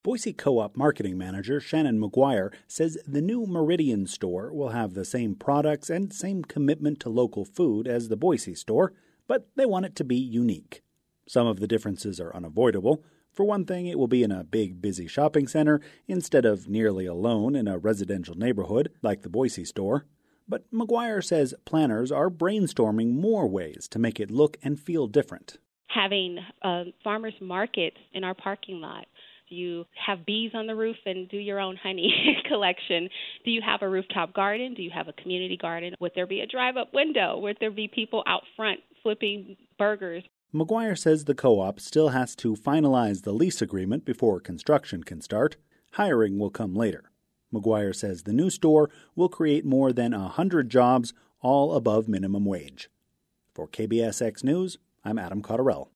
Boise Co-op marketing manager Shannon McGuire says the new Meridian store will have the same products and same commitment to local food as the Boise store, but they want it to be unique. Some of the differences are unavoidable. For one thing, it will be in a big, busy shopping center instead of nearly alone in a residential neighborhood like the Boise store. But McGuire says planners are brainstorming more ways to make it look and feel different. Having farmers markets in our parking lot. Do you have bees on the roof and do your own honey collection? Do you have a rooftop garden? Do you have a community garden? Would there be a drive-up window? Would there be people out front flipping burgers? McGuire says the co-op still has to finalize the lease agreement before construction can start. Hiring will come later. McGuire says the new store will create more than 100 jobs, all above minimum wage. For KBSX News, I'm Adam Cotterell.